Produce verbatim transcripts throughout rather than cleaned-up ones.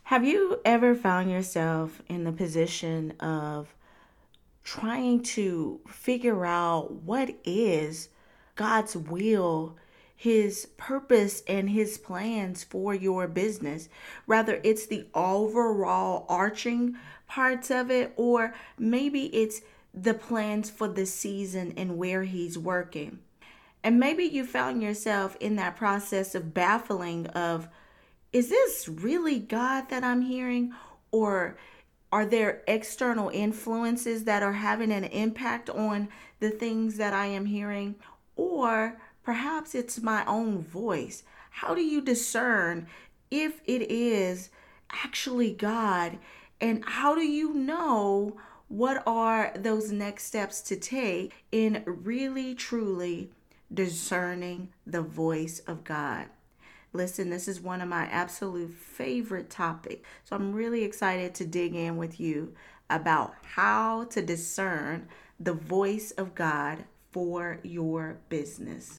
Have you ever found yourself in the position of trying to figure out what is God's will, His purpose, and His plans for your business? Rather, it's the overall arching parts of it, or maybe it's the plans for the season and where He's working. And maybe you found yourself in that process of baffling of, is this really God that I'm hearing? Or are there external influences that are having an impact on the things that I am hearing? Or perhaps it's my own voice. How do you discern if it is actually God? And how do you know what are those next steps to take in really, truly discerning the voice of God? Listen, this is one of my absolute favorite topics. So I'm really excited to dig in with you about how to discern the voice of God for your business.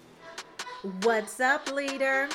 What's up, leader?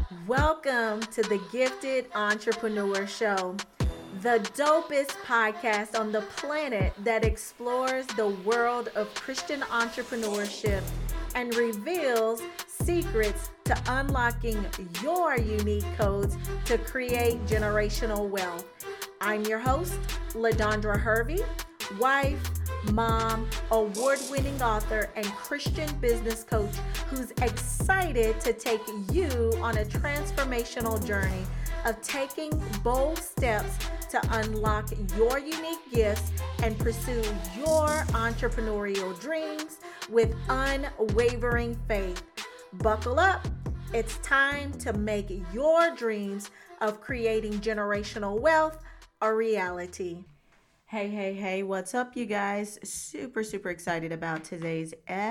Welcome to the Gifted Entrepreneur Show, the dopest podcast on the planet that explores the world of Christian entrepreneurship and reveals secrets to unlocking your unique codes to create generational wealth. I'm your host, LaDondra Hervey, wife, mom, award-winning author, and Christian business coach who's excited to take you on a transformational journey of taking bold steps to unlock your unique gifts and pursue your entrepreneurial dreams with unwavering faith. Buckle up. It's time to make your dreams of creating generational wealth a reality. Hey, hey, hey, what's up, you guys? Super, super excited about today's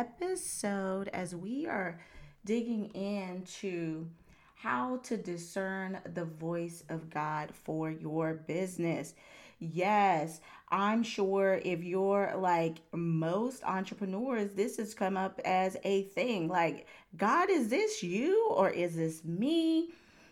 episode as we are digging into how to discern the voice of God for your business. Yes, I'm sure if you're like most entrepreneurs, this has come up as a thing. Like, God, is this you or is this me?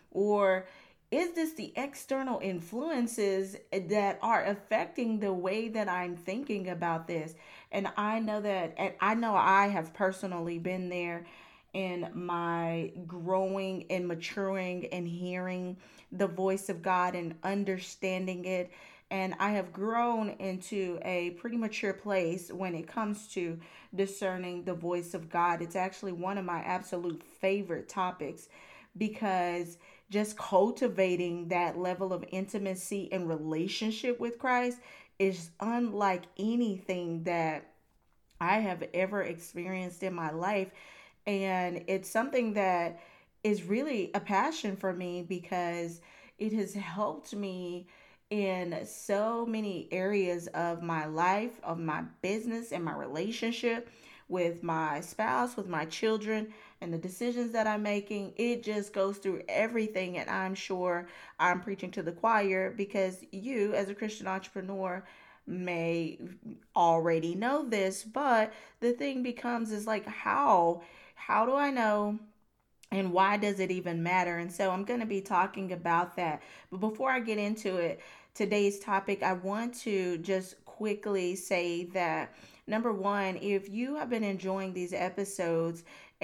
Or is this the external influences that are affecting the way that I'm thinking about this? And I know that, and I know I have personally been there in my growing and maturing and hearing the voice of God and understanding it. And I have grown into a pretty mature place when it comes to discerning the voice of God. It's actually one of my absolute favorite topics because just cultivating that level of intimacy and relationship with Christ is unlike anything that I have ever experienced in my life. And it's something that is really a passion for me because it has helped me in so many areas of my life, of my business, and my relationship with my spouse, with my children, and the decisions that I'm making. It just goes through everything. And I'm sure I'm preaching to the choir because you, as a Christian entrepreneur, may already know this, but the thing becomes is like, how how do I know and why does it even matter? And so I'm going to be talking about that. But before I get into it, today's topic, I want to just quickly say that number one, if you have been enjoying these episodes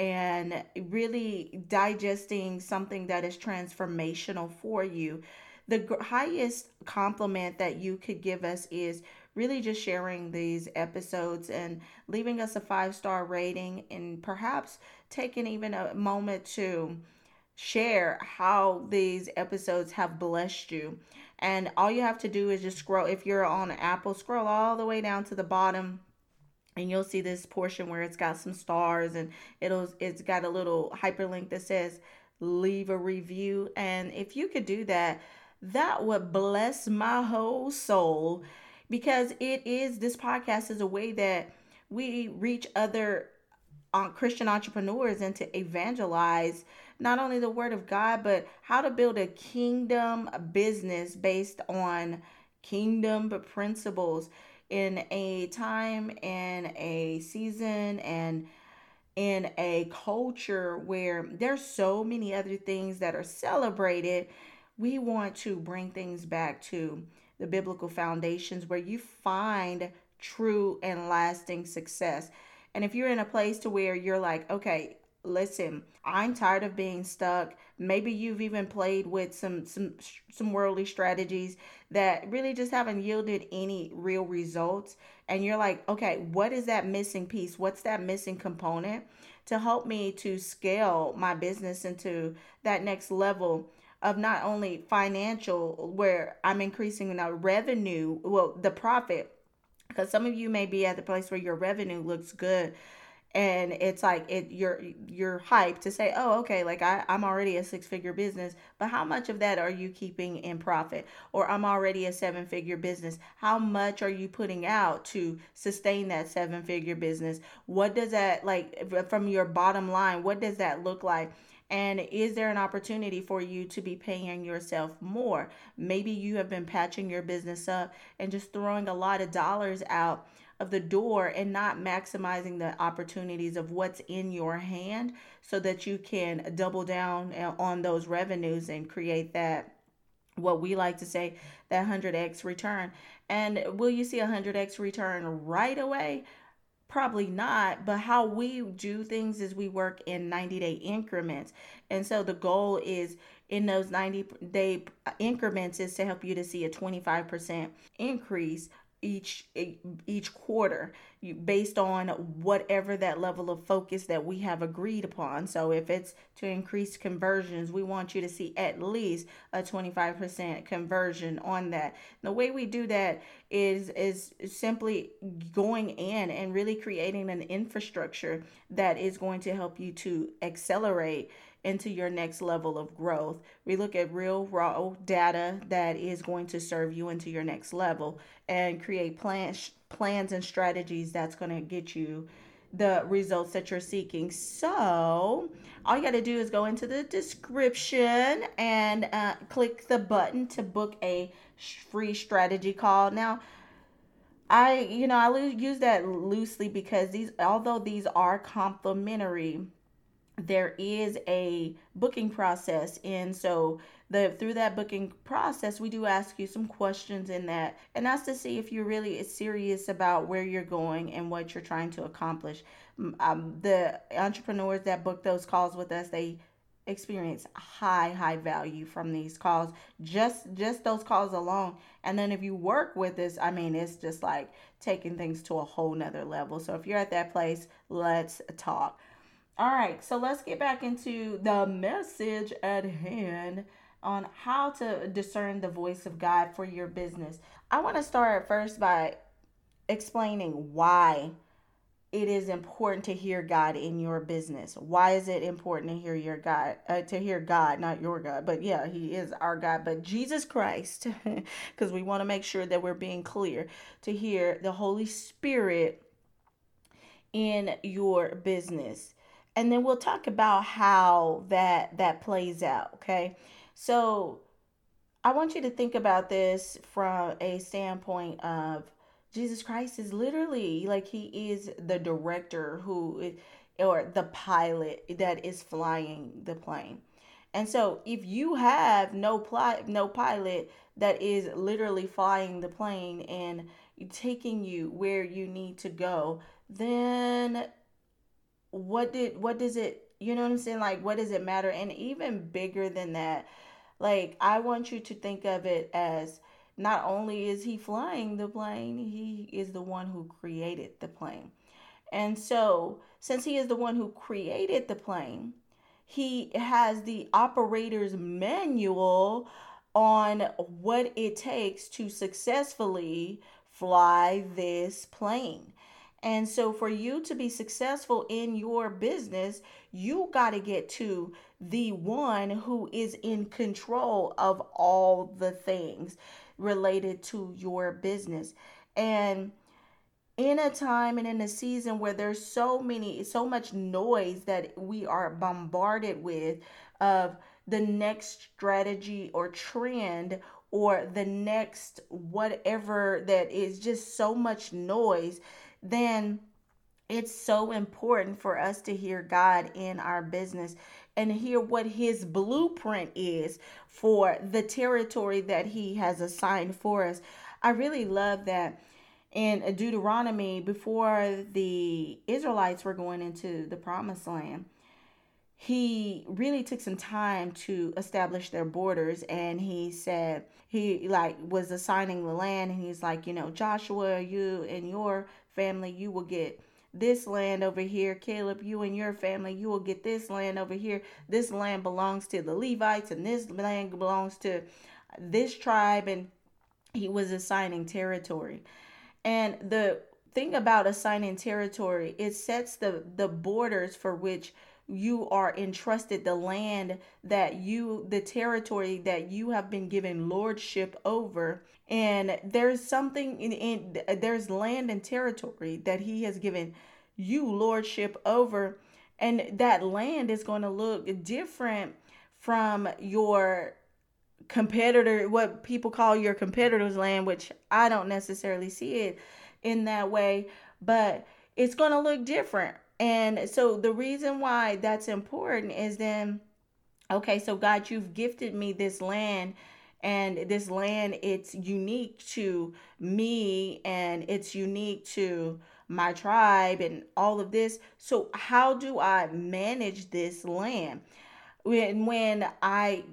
and really digesting something that is transformational for you, the highest compliment that you could give us is really just sharing these episodes and leaving us a five star rating, and perhaps taking even a moment to share how these episodes have blessed you. And all you have to do is just scroll. If you're on Apple, scroll all the way down to the bottom and you'll see this portion where it's got some stars, and it'll it's got a little hyperlink that says leave a review. And if you could do that, that would bless my whole soul, because it is this podcast is a way that we reach other uh, Christian entrepreneurs and to evangelize not only the word of God, but how to build a kingdom business based on kingdom principles in a time and a season and in a culture where there's so many other things that are celebrated. We want to bring things back to the biblical foundations where you find true and lasting success. And if you're in a place to where you're like, okay, listen, I'm tired of being stuck. Maybe you've even played with some some some worldly strategies that really just haven't yielded any real results, and you're like, okay, what is that missing piece? What's that missing component to help me to scale my business into that next level of not only financial, where I'm increasing the revenue, well, the profit, because some of you may be at the place where your revenue looks good, and it's like it you're you're hyped to say, oh, okay, like I, I'm already a six figure business, but how much of that are you keeping in profit? Or I'm already a seven figure business, how much are you putting out to sustain that seven figure business? What does that, like, from your bottom line, what does that look like? And is there an opportunity for you to be paying yourself more? Maybe you have been patching your business up and just throwing a lot of dollars out of the door and not maximizing the opportunities of what's in your hand so that you can double down on those revenues and create that, what we like to say, that one hundred x return. And will you see a one hundred x return right away? Probably not, but how we do things is we work in ninety day increments. And so the goal is in those ninety day increments is to help you to see a twenty-five percent increase each each quarter, based on whatever that level of focus that we have agreed upon. So if it's to increase conversions, we want you to see at least a twenty-five percent conversion on that. The way we do that is is simply going in and really creating an infrastructure that is going to help you to accelerate into your next level of growth. We look at real raw data that is going to serve you into your next level, and create plans plans and strategies that's going to get you the results that you're seeking. So all you got to do is go into the description and uh, click the button to book a free strategy call. Now, I, you know, I use that loosely because these, although these are complimentary, there is a booking process. And so the through that booking process, we do ask you some questions in that, and that's to see if you're really serious about where you're going and what you're trying to accomplish. Um, the entrepreneurs that book those calls with us, they experience high high value from these calls, just just those calls alone. And then if you work with us, I mean, it's just like taking things to a whole nother level. So if you're at that place, let's talk. All right, so let's get back into the message at hand on how to discern the voice of God for your business. I want to start first by explaining why it is important to hear God in your business. Why is it important to hear your God, uh, to hear God, not your God, but yeah, He is our God, but Jesus Christ, because we want to make sure that we're being clear, to hear the Holy Spirit in your business. And then we'll talk about how that that plays out, okay? So I want you to think about this from a standpoint of Jesus Christ is literally like He is the director who, or the pilot that is flying the plane. And so if you have no pli- no pilot that is literally flying the plane and taking you where you need to go, then what did what does it, you know what I'm saying? Like, what does it matter? And even bigger than that, like, I want you to think of it as, not only is He flying the plane, He is the one who created the plane. And so, since He is the one who created the plane, He has the operator's manual on what it takes to successfully fly this plane. And so for you to be successful in your business, you got to get to the one who is in control of all the things related to your business. And in a time and in a season where there's so many, so much noise that we are bombarded with, of the next strategy or trend, or the next whatever, that is just so much noise, then It's so important for us to hear God in our business and hear what his blueprint is for the territory that he has assigned for us. I really love that in Deuteronomy, before the Israelites were going into the promised land, he really took some time to establish their borders, and he said he like was assigning the land, and he's like, you know, Joshua, you and your family, you will get this land over here. Caleb, you and your family, you will get this land over here. This land belongs to the Levites, and this land belongs to this tribe. And he was assigning territory. And the thing about assigning territory, it sets the the borders for which you are entrusted, the land that you, the territory that you have been given lordship over. And there's something in, in there's land and territory that he has given you lordship over, and that land is going to look different from your competitor, what people call your competitor's land, which I don't necessarily see it in that way, but it's going to look different. And so the reason why that's important is then, okay, so God, you've gifted me this land, and this land, it's unique to me, and it's unique to my tribe and all of this. So how do I manage this land? When when I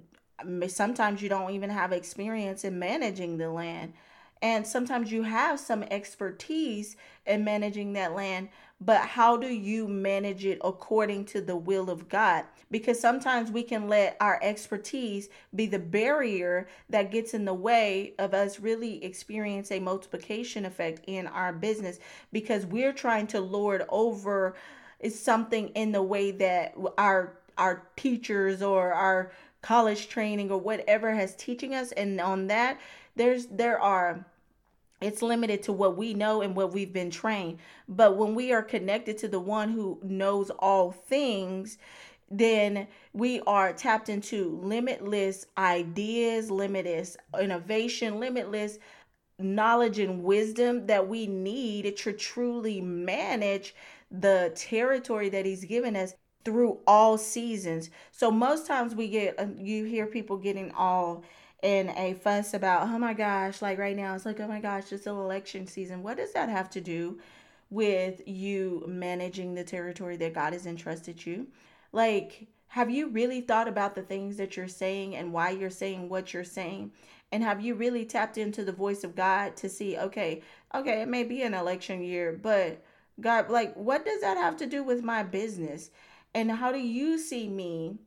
sometimes you don't even have experience in managing the land, and sometimes you have some expertise in managing that land, but how do you manage it according to the will of God? Because sometimes we can let our expertise be the barrier that gets in the way of us really experience a multiplication effect in our business, because we're trying to lord over something in the way that our our teachers or our college training or whatever has teaching us. And on that, there's there are it's limited to what we know and what we've been trained. But when we are connected to the one who knows all things, then we are tapped into limitless ideas, limitless innovation, limitless knowledge and wisdom that we need to truly manage the territory that he's given us through all seasons. So most times we get, uh, you hear people getting all in a fuss about, oh my gosh, like right now, it's like, oh my gosh, it's an election season. What does that have to do with you managing the territory that God has entrusted you? Like, have you really thought about the things that you're saying and why you're saying what you're saying? And have you really tapped into the voice of God to see, okay, okay, it may be an election year, but God, like, what does that have to do with my business? And how do you see me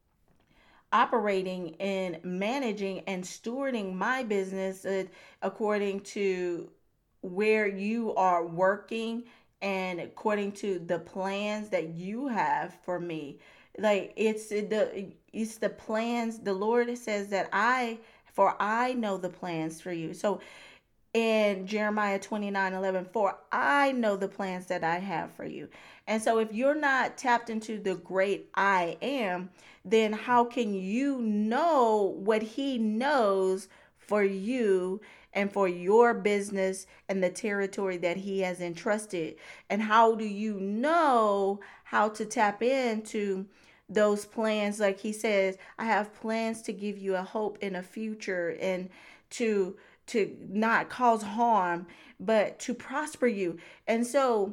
operating and managing and stewarding my business uh, according to where you are working and according to the plans that you have for me? Like, it's the it's the plans. The Lord says that I for I know the plans for you. So in Jeremiah twenty-nine eleven, for I know the plans that I have for you. And so if you're not tapped into the great I am, then how can you know what he knows for you and for your business and the territory that he has entrusted? And how do you know how to tap into those plans? Like he says, I have plans to give you a hope in a future, and to to not cause harm, but to prosper you. And so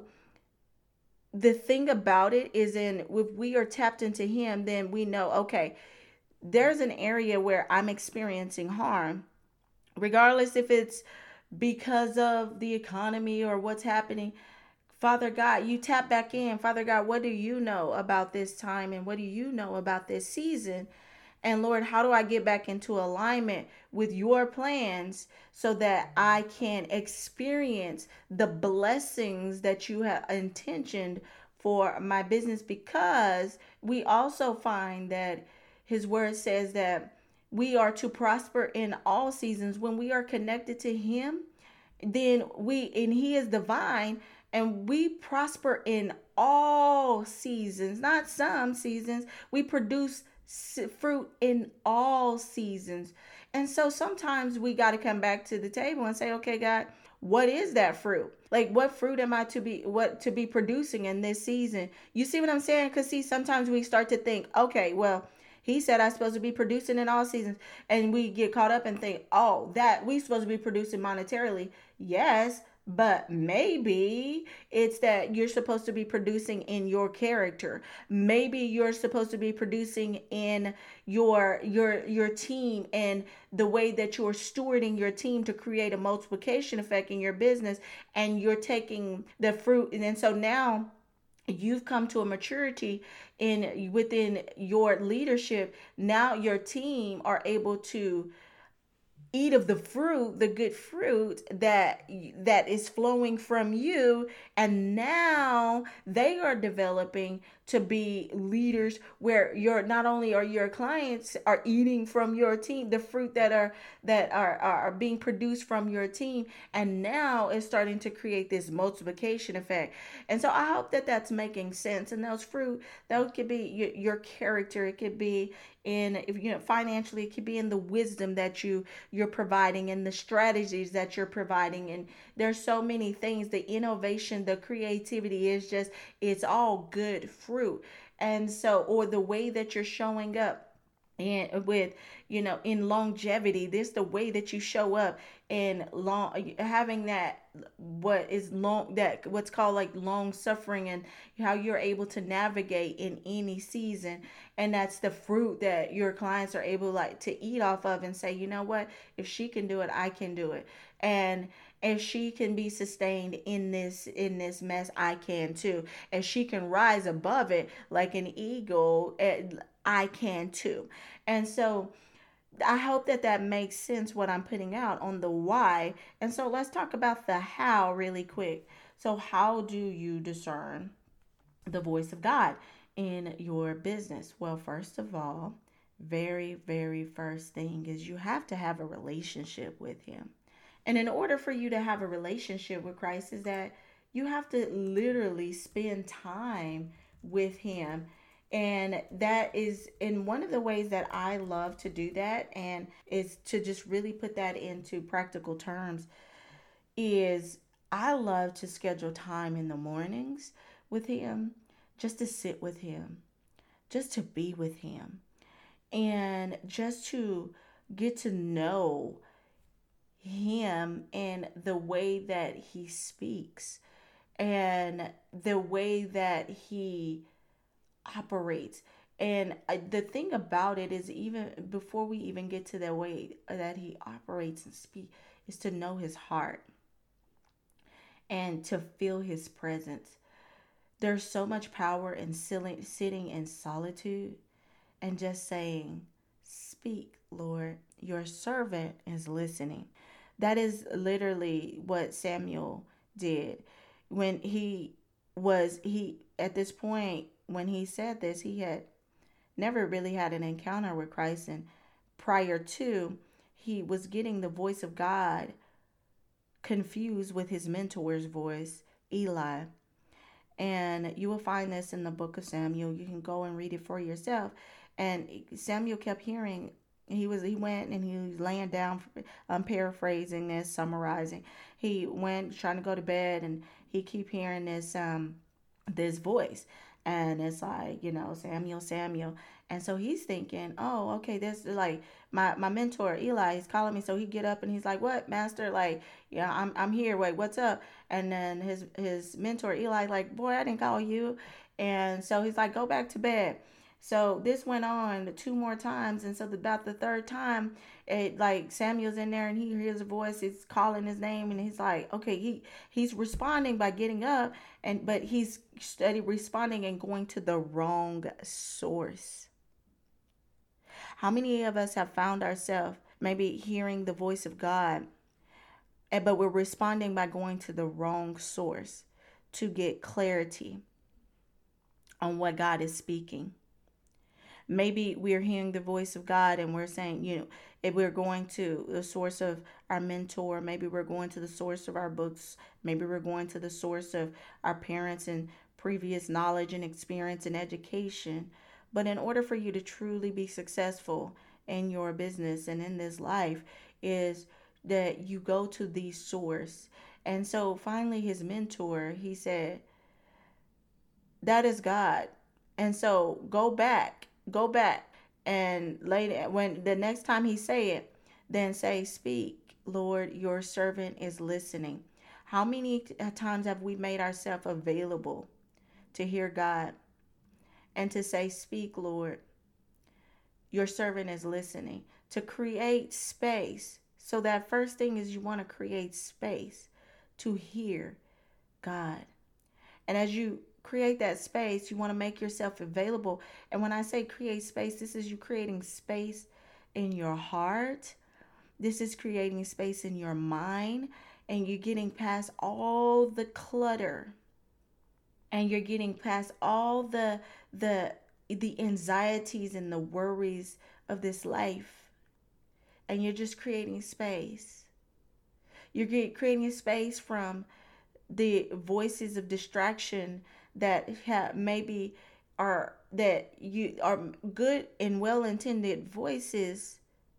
the thing about it is, in if we are tapped into him, then we know, okay, there's an area where I'm experiencing harm, regardless if it's because of the economy or what's happening. Father God, you tap back in. Father God, what do you know about this time, and what do you know about this season? And Lord, how do I get back into alignment with your plans so that I can experience the blessings that you have intentioned for my business? Because we also find that his word says that we are to prosper in all seasons. When we are connected to him, then we, and he is divine, and we prosper in all seasons, not some seasons. We produce fruit in all seasons. And so sometimes we got to come back to the table and say, okay, God, what is that fruit? Like, what fruit am I to be what to be producing in this season? You see what I'm saying? Because see, sometimes we start to think, okay, well, he said I'm supposed to be producing in all seasons, and we get caught up and think, oh, that we supposed to be producing monetarily. Yes, but maybe it's that you're supposed to be producing in your character. Maybe you're supposed to be producing in your your your team and the way that you're stewarding your team to create a multiplication effect in your business, and you're taking the fruit. And then so now you've come to a maturity in within your leadership. Now your team are able to eat of the fruit, the good fruit that that is flowing from you, and now they are developing to be leaders where you're not only are your clients are eating from your team the fruit that are that are are being produced from your team, and now it's starting to create this multiplication effect. And so I hope that that's making sense. And those fruit, those could be your, your character, it could be in, if you know, financially, it could be in the wisdom that you you're providing and the strategies that you're providing. And there's so many things, the innovation, the creativity is just, it's all good fruit. And so, or the way that you're showing up and with, you know, in longevity, this the way that you show up in long, having that what is long, that what's called like long suffering, and how you're able to navigate in any season. And that's the fruit that your clients are able like to eat off of and say, you know what, if she can do it, I can do it. And if she can be sustained in this in this mess, I can too. And she can rise above it like an eagle, I can too. And so I hope that that makes sense what I'm putting out on the why. And so let's talk about the how really quick. So how do you discern the voice of God in your business? Well, first of all, very, very first thing is you have to have a relationship with Him. And in order for you to have a relationship with Christ, is that you have to literally spend time with Him. And that is in one of the ways that I love to do that, and is to just really put that into practical terms, is I love to schedule time in the mornings with Him, just to sit with Him, just to be with Him, and just to get to know Him and the way that He speaks and the way that He operates. And the thing about it is, even before we even get to the way that He operates and speak, is to know His heart and to feel His presence. There's so much power in sitting in solitude and just saying, speak, Lord, your servant is listening. That is literally what Samuel did when he was, he, at this point, when he said this, he had never really had an encounter with Christ. And prior to, he was getting the voice of God confused with his mentor's voice, Eli. And you will find this in the book of Samuel. You can go and read it for yourself. And Samuel kept hearing, he was he went and he was laying down, I'm paraphrasing this, summarizing. He went trying to go to bed, and he keep hearing this um this voice. And it's like, you know, Samuel, Samuel. And so he's thinking, oh, okay, this is like my, my mentor, Eli, he's calling me. So he get up and he's like, what, master? Like, yeah, I'm I'm here. Wait, what's up? And then his, his mentor, Eli, like, boy, I didn't call you. And so he's like, go back to bed. So this went on two more times. And so about the third time, it like Samuel's in there and he hears a voice, he's calling his name, and he's like, okay, he he's responding by getting up, and but he's steady responding and going to the wrong source. How many of us have found ourselves maybe hearing the voice of God, but we're responding by going to the wrong source to get clarity on what God is speaking? Maybe we're hearing the voice of God and we're saying, you know, if we're going to the source of our mentor, maybe we're going to the source of our books, maybe we're going to the source of our parents and previous knowledge and experience and education. But in order for you to truly be successful in your business and in this life, is that you go to the source. And so finally, his mentor, he said, that is God. And so go back, go back. And later, when the next time he say it, then say, speak, Lord, your servant is listening. How many times have we made ourselves available to hear God and to say, speak, Lord, your servant is listening, to create space. So that first thing is you want to create space to hear God. And as you create that space, you want to make yourself available. And when I say create space, this is you creating space in your heart. This is creating space in your mind. And you're getting past all the clutter. And you're getting past all the the the anxieties and the worries of this life. And you're just creating space. You're creating a space from the voices of distraction that have maybe are that you are good and well intended voices,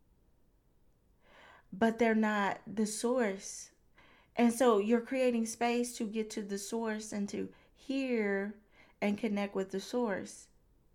but they're not the source. And so you're creating space to get to the source and to hear and connect with the source.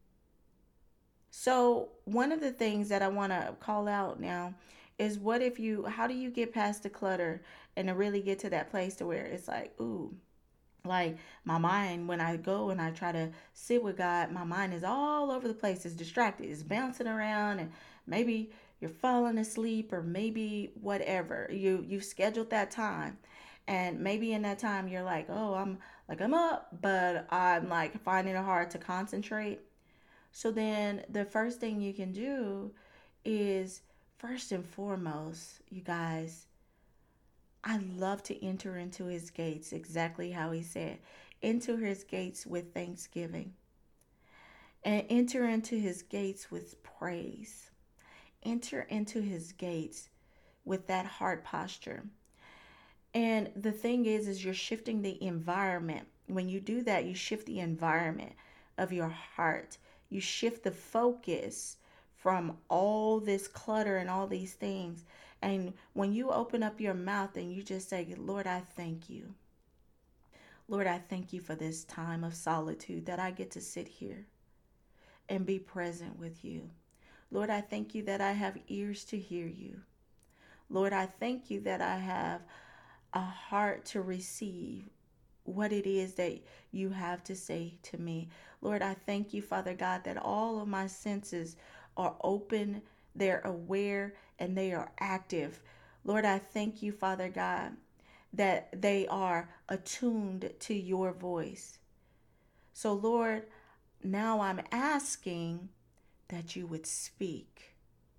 So one of the things that I want to call out now is, what if you how do you get past the clutter and to really get to that place to where it's like, ooh, like my mind, when I go and I try to sit with God, my mind is all over the place. It's distracted. It's bouncing around, and maybe you're falling asleep, or maybe whatever. You you've scheduled that time. And maybe in that time you're like, oh, I'm like I'm up, but I'm like finding it hard to concentrate. So then the first thing you can do is, first and foremost, you guys, I love to enter into his gates exactly how he said. Enter his gates with thanksgiving and enter into his gates with praise. Enter into his gates with that heart posture. And the thing is, is you're shifting the environment. When you do that, you shift the environment of your heart. You shift the focus from all this clutter and all these things. And when you open up your mouth and you just say, Lord, I thank you. Lord, I thank you for this time of solitude that I get to sit here and be present with you. Lord, I thank you that I have ears to hear you. Lord, I thank you that I have a heart to receive what it is that you have to say to me. Lord, I thank you, Father God, that all of my senses are open, they're aware, and they are active. Lord, I thank you, Father God, that they are attuned to your voice. So, Lord, now I'm asking that you would speak.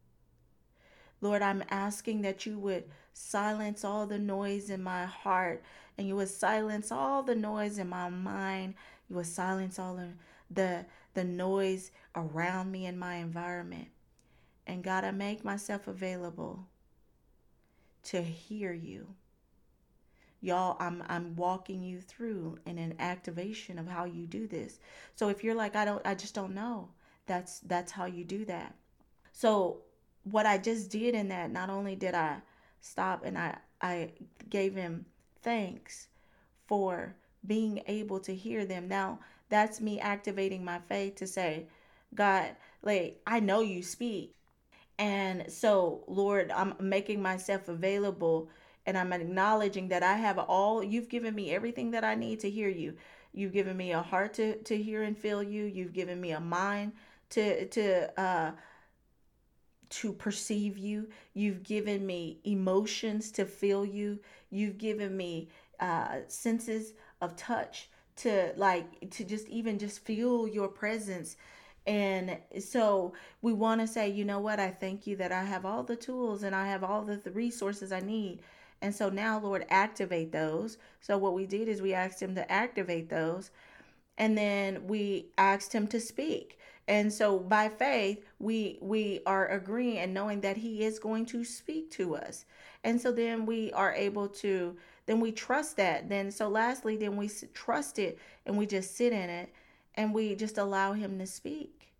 Lord, I'm asking that you would silence all the noise in my heart, and you would silence all the noise in my mind. You would silence all the, the, the noise around me in my environment. And God, I make myself available to hear you. Y'all, I'm I'm walking you through in an activation of how you do this. So if you're like, I don't I just don't know, that's that's how you do that. So what I just did in that, not only did I stop and I, I gave him thanks for being able to hear them. Now that's me activating my faith to say, God, like, I know you speak. And so, Lord, I'm making myself available, and I'm acknowledging that I have all, you've given me everything that I need to hear you. You've given me a heart to, to hear and feel you. You've given me a mind to, to, uh, to perceive you. You've given me emotions to feel you. You've given me uh, senses of touch to like to just even just feel your presence. And so we want to say, you know what? I thank you that I have all the tools and I have all the, the resources I need. And so now, Lord, activate those. So what we did is we asked him to activate those, and then we asked him to speak. And so by faith, we we are agreeing and knowing that he is going to speak to us. And so then we are able to, then we trust that. Then so lastly, then we trust it and we just sit in it and we just allow him to speak.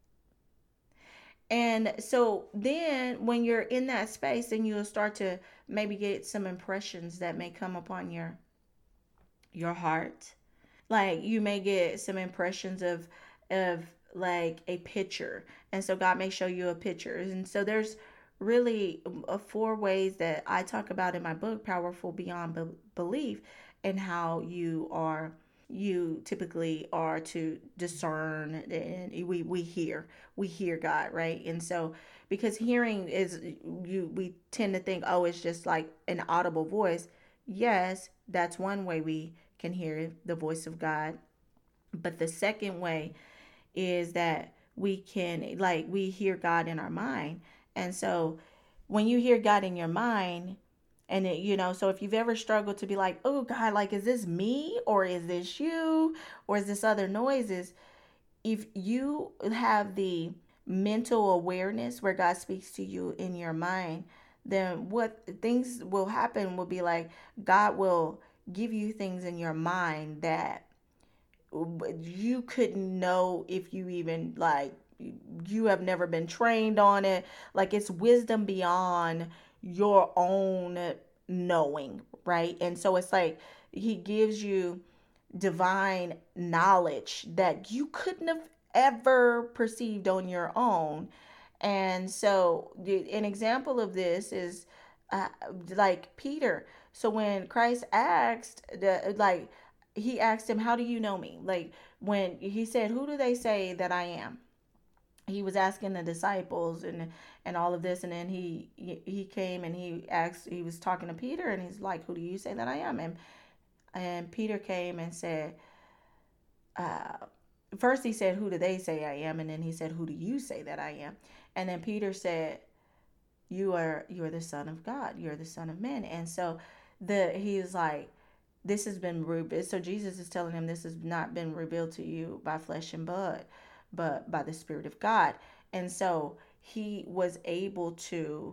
And so then when you're in that space, then you'll start to maybe get some impressions that may come upon your your heart. Like you may get some impressions of of like a picture, and so God may show you a picture. And so there's really uh, four ways that I talk about in my book, Powerful Beyond Be- Belief, and how you are you typically are to discern, and we we hear we hear God, right? And so because hearing is, you we tend to think, oh, it's just like an audible voice. Yes, that's one way we can hear the voice of God. But the second way is that we can, like, we hear God in our mind. And so when you hear God in your mind, and it, you know, so if you've ever struggled to be like, oh God, like, is this me or is this you or is this other noises? If you have the mental awareness where God speaks to you in your mind, then what things will happen will be like God will give you things in your mind that you couldn't know if you even like you have never been trained on it. Like it's wisdom beyond your own knowing, right? And so it's like he gives you divine knowledge that you couldn't have ever perceived on your own. And so an example of this is uh, like Peter. So when Christ asked the like he asked him, how do you know me? Like when he said, who do they say that I am? He was asking the disciples and and all of this, and then he he came and he asked, he was talking to Peter, and he's like, who do you say that I am? And and Peter came and said, uh, first he said, who do they say I am? And then he said, who do you say that I am? And then Peter said, you are you are the Son of God, you're the Son of Man. And so the he's like, this has been revealed. So Jesus is telling him, this has not been revealed to you by flesh and blood, but by the Spirit of God. And so he was able to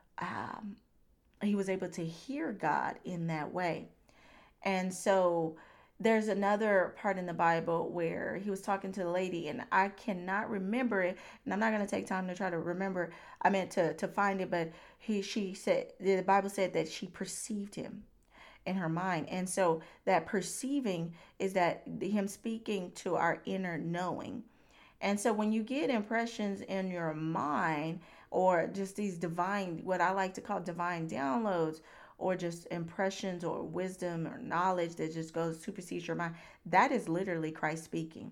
um, he was able to hear God in that way. And so there's another part in the Bible where he was talking to the lady, and I cannot remember it, and I'm not going to take time to try to remember. I meant to to find it, but he she said the Bible said that she perceived him in her mind. And so that perceiving is that him speaking to our inner knowing. And so when you get impressions in your mind, or just these divine, what I like to call divine downloads, or just impressions or wisdom or knowledge that just goes supersedes your mind, that is literally Christ speaking.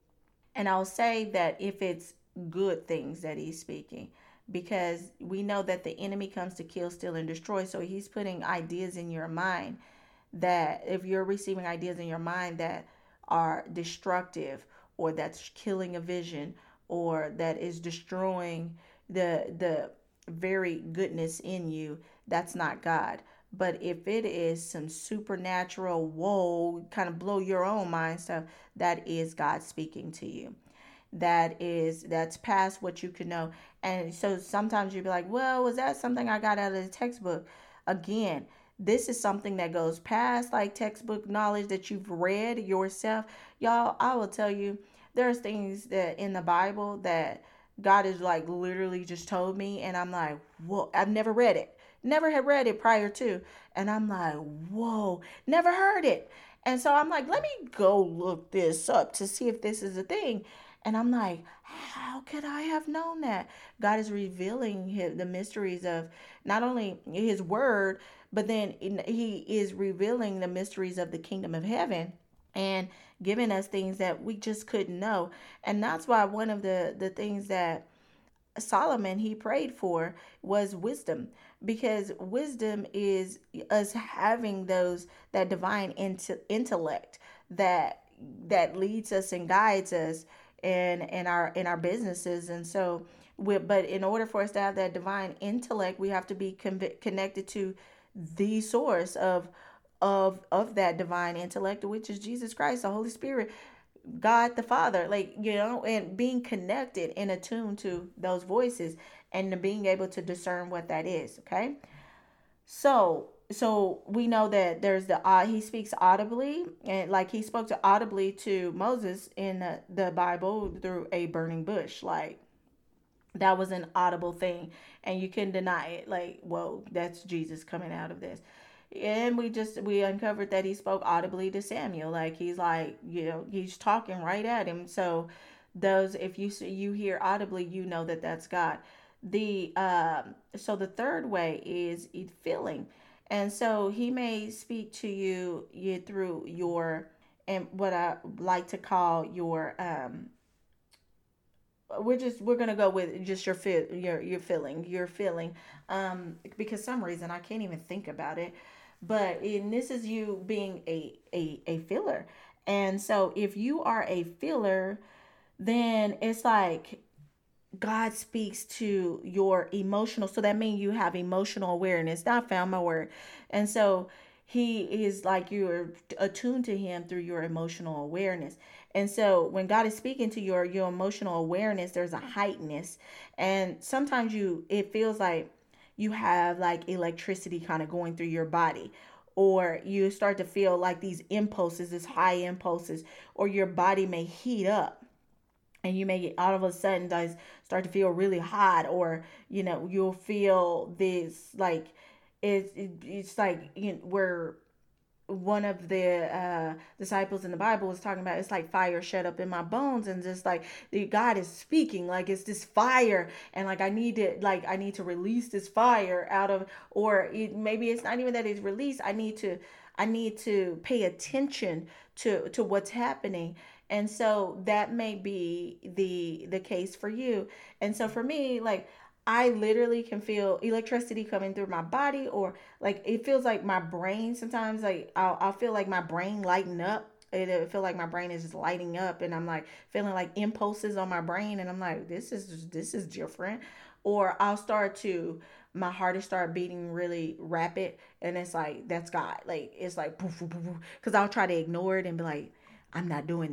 And I'll say that if it's good things that he's speaking, because we know that the enemy comes to kill, steal, and destroy. So he's putting ideas in your mind that if you're receiving ideas in your mind that are destructive, or that's killing a vision, or that is destroying the the very goodness in you, that's not God. But if it is some supernatural, whoa, kind of blow your own mind stuff, that is God speaking to you. That is that's past what you can know. And so sometimes you'll be like, well, was that something I got out of the textbook? Again, this is something that goes past like textbook knowledge that you've read yourself. Y'all, I will tell you, there's things that in the Bible that God is like literally just told me, and I'm like, whoa, I've never read it. Never had read it prior to. And I'm like, whoa, never heard it. And so I'm like, let me go look this up to see if this is a thing. And I'm like, how could I have known that? God is revealing his, the mysteries of not only his word, but then he is revealing the mysteries of the kingdom of heaven and giving us things that we just couldn't know. And that's why one of the, the things that Solomon he prayed for was wisdom, because wisdom is us having those that divine int- intellect that that leads us and guides us in in our in our businesses. And so we, but in order for us to have that divine intellect, we have to be conv- connected to the source of of of that divine intellect, which is Jesus Christ, the Holy Spirit, God the Father, like, you know, and being connected and attuned to those voices and being able to discern what that is. Okay. So, so we know that there's the, uh, he speaks audibly, and like he spoke to audibly to Moses in the, the Bible through a burning bush. Like that was an audible thing, and you can deny it. Like, whoa, that's Jesus coming out of this. And we just we uncovered that he spoke audibly to Samuel. Like he's like, you know, he's talking right at him. So those, if you you hear audibly, you know that that's God. The um so the third way is feeling. And so he may speak to you, you through your, and what I like to call your um we're just we're gonna go with just your feel, your your feeling your feeling um because some reason I can't even think about it, but in this is you being a a, a filler. And so if you are a filler, then it's like God speaks to your emotional. So that means you have emotional awareness. Now I found my word. And so he is like you're attuned to him through your emotional awareness. And so when God is speaking to your your emotional awareness, there's a heightness. And sometimes you it feels like you have like electricity kind of going through your body, or you start to feel like these impulses, these high impulses, or your body may heat up, and you may get all of a sudden does start to feel really hot, or you know you'll feel this like it's it, it's like you know, where one of the uh disciples in the Bible was talking about, it's like fire shut up in my bones, and just like the God is speaking, like it's this fire, and like I need to like I need to release this fire out of, or it, maybe it's not even that it's released. I need to I need to pay attention to to what's happening. And so that may be the the case for you. And so for me, like I literally can feel electricity coming through my body, or like it feels like my brain sometimes, like I'll, I'll feel like my brain lighten up. It feel like my brain is just lighting up, and I'm like feeling like impulses on my brain, and I'm like, this is this is different. Or I'll start to my heart will start beating really rapid, and it's like that's God. Like it's like because I'll try to ignore it and be like, I'm not doing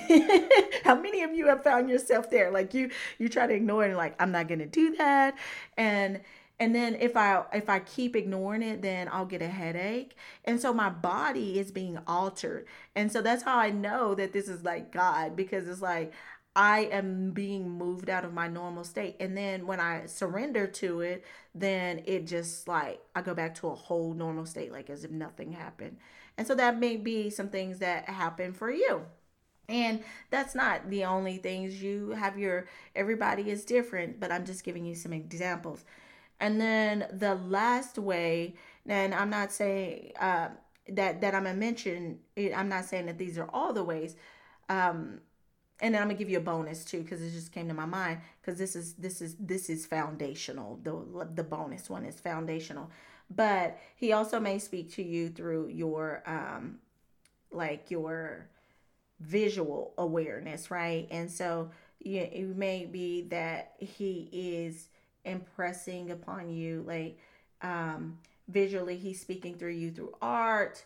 that. How many of you have found yourself there? Like you you try to ignore it and like I'm not gonna do that. And and then if I if I keep ignoring it, then I'll get a headache. And so my body is being altered. And so that's how I know that this is like God, because it's like I am being moved out of my normal state. And then when I surrender to it, then it just like I go back to a whole normal state, like as if nothing happened. And so that may be some things that happen for you. And that's not the only things. You have your, everybody is different, but I'm just giving you some examples. And then the last way, and I'm not saying uh, that that I'm gonna mention it, I'm not saying that these are all the ways. Um, and then I'm gonna give you a bonus too, because it just came to my mind, because this is this is this is foundational. The the bonus one is foundational. But he also may speak to you through your um like your visual awareness, right? And so yeah, it may be that he is impressing upon you, like um, visually, he's speaking through you through art,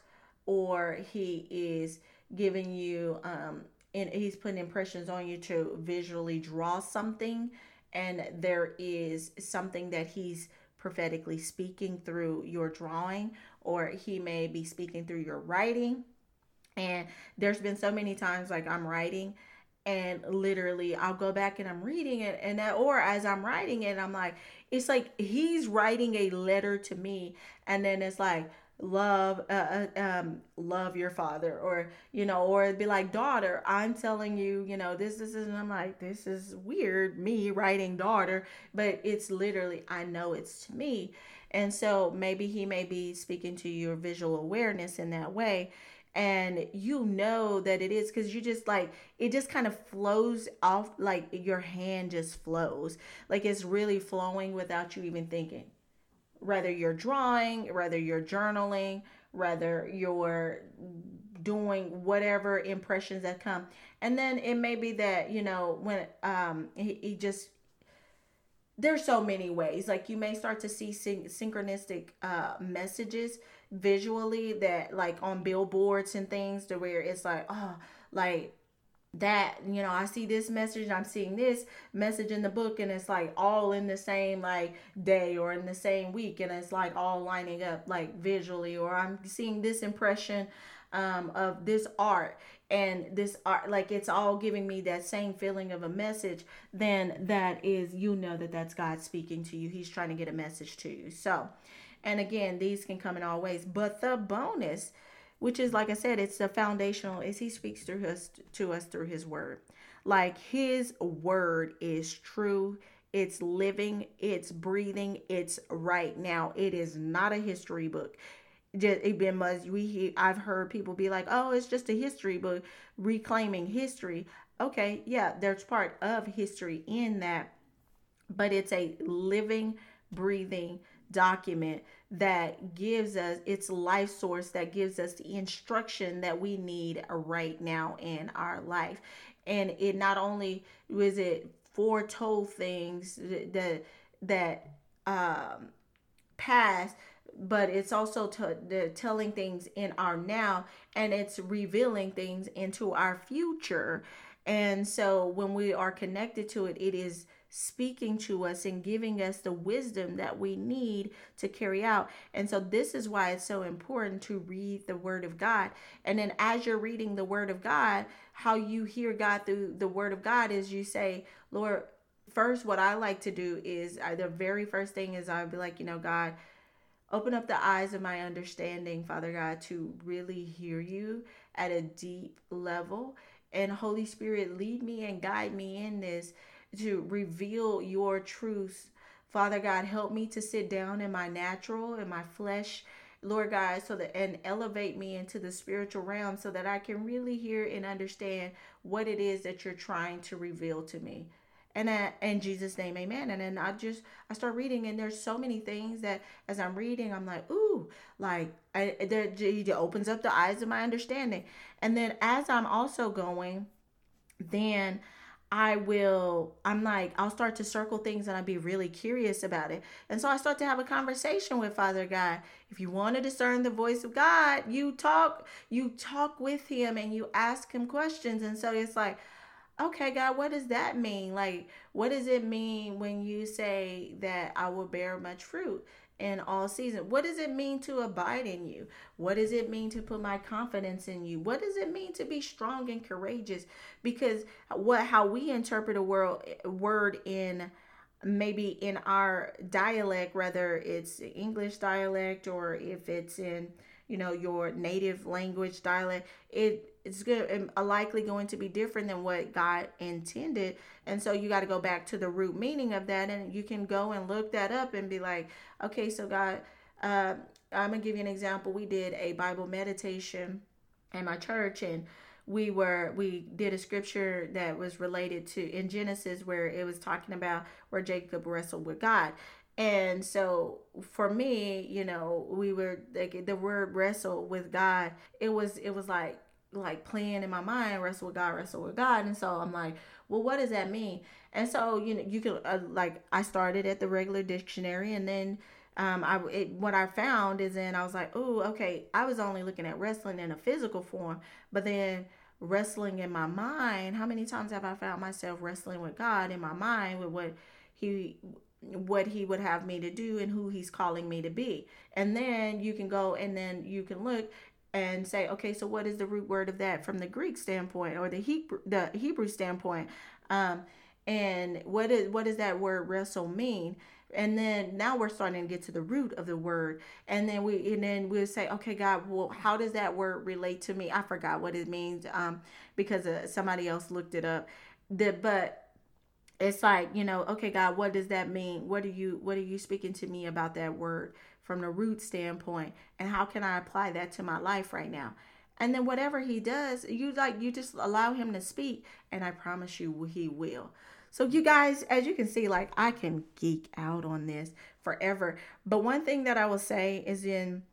or he is giving you, um, and he's putting impressions on you to visually draw something, and there is something that he's prophetically speaking through your drawing, or he may be speaking through your writing. And there's been so many times like I'm writing, and literally I'll go back and I'm reading it, and that, or as I'm writing it, I'm like, it's like he's writing a letter to me, and then it's like love uh, uh, um love your father, or you know, or it'd be like, daughter, I'm telling you, you know, this, this is, and I'm like, this is weird, me writing daughter, but it's literally, I know it's to me. And so maybe he may be speaking to your visual awareness in that way, and you know that it is because you just like it just kind of flows off, like your hand just flows, like it's really flowing without you even thinking, whether you're drawing, whether you're journaling, whether you're doing whatever impressions that come. And then it may be that, you know, when um he, he just, there's so many ways, like you may start to see syn- synchronistic uh messages visually, that like on billboards and things, to where it's like, oh, like that, you know, I see this message, I'm seeing this message in the book, and it's like all in the same like day or in the same week, and it's like all lining up like visually, or I'm seeing this impression um, of this art, and this art, like it's all giving me that same feeling of a message. Then that is, you know, that that's God speaking to you, he's trying to get a message to you. So And again, these can come in all ways. But the bonus, which is like I said, it's the foundational, is he speaks through us to us through his word. Like his word is true, it's living, it's breathing, it's right now. It is not a history book. Just it been much we I've heard people be like, oh, it's just a history book reclaiming history. Okay, yeah, there's part of history in that, but it's a living, breathing document that gives us its life source, that gives us the instruction that we need right now in our life. And it not only was it foretold things that that um past, but it's also t- the telling things in our now, and it's revealing things into our future. And so when we are connected to it, it is speaking to us and giving us the wisdom that we need to carry out. And so this is why it's so important to read the word of God. And then as you're reading the word of God, how you hear God through the word of God is you say, Lord, first, what I like to do is uh, the very first thing is I'll be like, you know, God, open up the eyes of my understanding, Father God, to really hear you at a deep level. And Holy Spirit, lead me and guide me in this to reveal your truths. Father God, help me to sit down in my natural, in my flesh, Lord God, so that and elevate me into the spiritual realm so that I can really hear and understand what it is that you're trying to reveal to me. And uh, in Jesus' name, amen. And then I just I start reading, and there's so many things that as I'm reading, I'm like, ooh, like I, there, it opens up the eyes of my understanding. And then as I'm also going, then I will, I'm like, I'll start to circle things and I'll be really curious about it. And so I start to have a conversation with Father God. If you want to discern the voice of God, you talk, you talk with him and you ask him questions. And so it's like, okay, God, what does that mean? Like, what does it mean when you say that I will bear much fruit in all season? What does it mean to abide in you? What does it mean to put my confidence in you? What does it mean to be strong and courageous? Because what how we interpret a world word in maybe in our dialect, whether it's English dialect or if it's in, you know, your native language dialect, it it's good uh, likely going to be different than what God intended. And so you got to go back to the root meaning of that, and you can go and look that up and be like, okay, so God, uh, I'm gonna give you an example. We did a Bible meditation in my church, and we were we did a scripture that was related to in Genesis where it was talking about where Jacob wrestled with God. And so for me, you know, we were like the word wrestle with God, it was it was like like playing in my mind, wrestle with God, wrestle with God. And so I'm like, well, what does that mean? And so, you know, you can uh, like I started at the regular dictionary, and then um, I it, what I found is then I was like, oh, okay, I was only looking at wrestling in a physical form, but then wrestling in my mind. How many times have I found myself wrestling with God in my mind with what he what he would have me to do and who he's calling me to be? And then you can go and then you can look and say, okay, so what is the root word of that from the Greek standpoint or the Hebrew the Hebrew standpoint? Um, and what is what does that word wrestle mean? And then now we're starting to get to the root of the word, and then we and then we'll say, okay, God, well, how does that word relate to me? I forgot what it means um, because uh, somebody else looked it up. The but it's like, you know, okay, God, what does that mean? What are you what are you speaking to me about that word from the root standpoint, and how can I apply that to my life right now? And then whatever he does, you like you just allow him to speak, and I promise you he will. So you guys, as you can see, like I can geek out on this forever. But one thing that I will say is in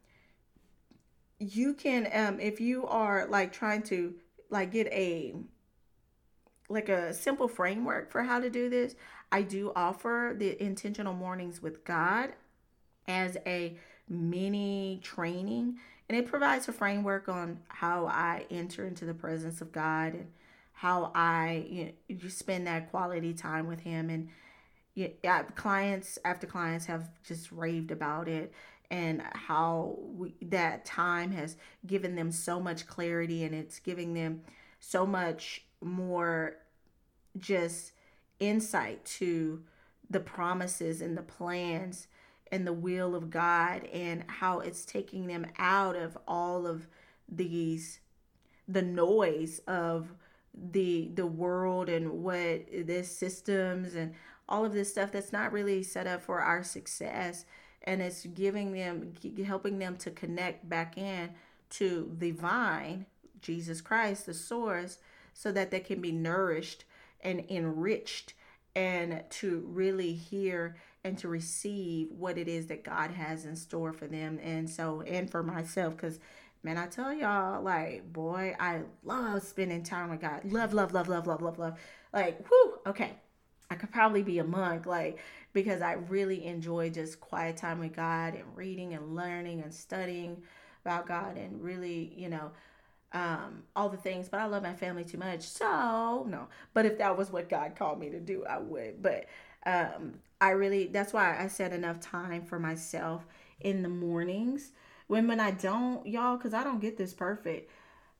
you can um if you are like trying to like get a like a simple framework for how to do this, I do offer the Intentional Mornings with God as a mini training, and it provides a framework on how I enter into the presence of God and how I you, know, you spend that quality time with him. And yeah, clients after clients have just raved about it, and how we, that time has given them so much clarity, and it's giving them so much more just insight to the promises and the plans and the will of God, and how it's taking them out of all of these, the noise of the the world and what this systems and all of this stuff that's not really set up for our success. And it's giving them, helping them to connect back in to the vine, Jesus Christ, the source, so that they can be nourished and enriched, and to really hear and to receive what it is that God has in store for them. And so, and for myself, because man, I tell y'all, like, boy, I love spending time with God. Love, love, love, love, love, love, love. Like, whoo, okay. I could probably be a monk, like, because I really enjoy just quiet time with God and reading and learning and studying about God and really, you know, um, all the things. But I love my family too much. So, no. But if that was what God called me to do, I would. But um, I really, that's why I set enough time for myself in the mornings. When, when I don't, y'all, because I don't get this perfect,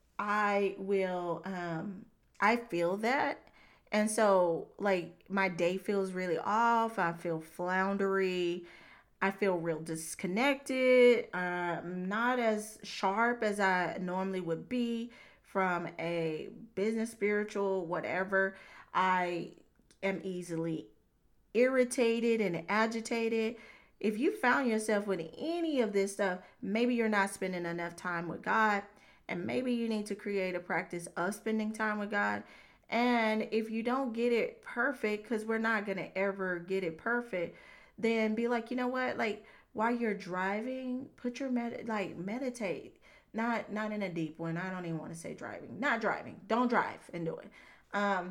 I will, um, I feel that. And so, like, my day feels really off. I feel floundery. I feel real disconnected. I'm not as sharp as I normally would be from a business, spiritual, whatever. I am easily irritated and agitated. If you found yourself with any of this stuff, maybe you're not spending enough time with God, and maybe you need to create a practice of spending time with God. And if you don't get it perfect, because we're not going to ever get it perfect, then be like, you know what? Like, while you're driving, put your med like meditate. Not not in a deep one. I don't even want to say driving. Not driving. Don't drive and do it. Um,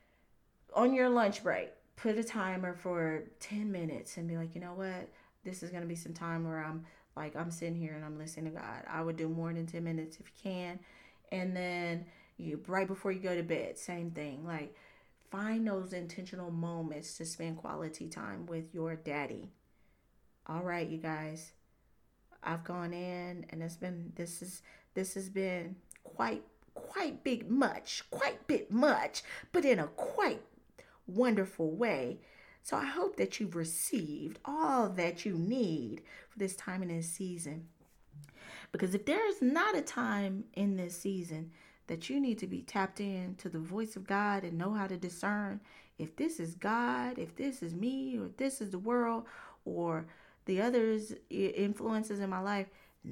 on your lunch break, put a timer for ten minutes and be like, you know what? This is going to be some time where I'm like, I'm sitting here and I'm listening to God. I would do more than ten minutes if you can. And then you, right before you go to bed, same thing. Like, find those intentional moments to spend quality time with your daddy. All right, you guys. I've gone in, and it's been, this is, this has been quite, quite big much, quite bit much, but in a quite wonderful way. So I hope that you've received all that you need for this time in this season. Because if there's not a time in this season that you need to be tapped in to the voice of God and know how to discern if this is God, if this is me, or if this is the world, or the others influences in my life,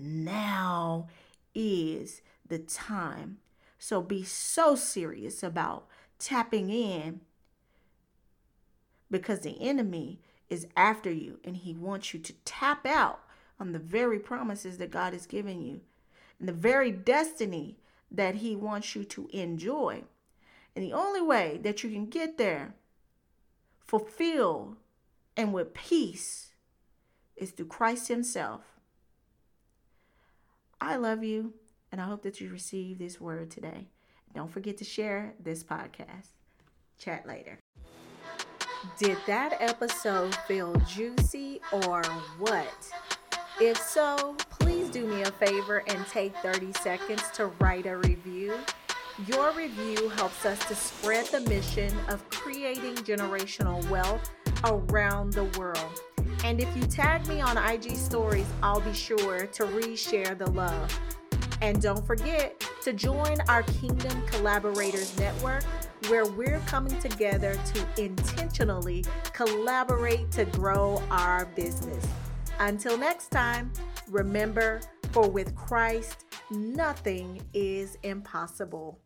now is the time. So be so serious about tapping in, because the enemy is after you and he wants you to tap out on the very promises that God has given you and the very destiny that he wants you to enjoy. And the only way that you can get there fulfilled and with peace is through Christ himself. I love you, and I hope that you receive this word today. Don't forget to share this podcast. Chat later. Did that episode feel juicy or what? If so, please do me a favor and take thirty seconds to write a review. Your review helps us to spread the mission of creating generational wealth around the world. And if you tag me on I G stories, I'll be sure to reshare the love. And don't forget to join our Kingdom Collaborators Network, where we're coming together to intentionally collaborate to grow our business. Until next time, remember, for with Christ, nothing is impossible.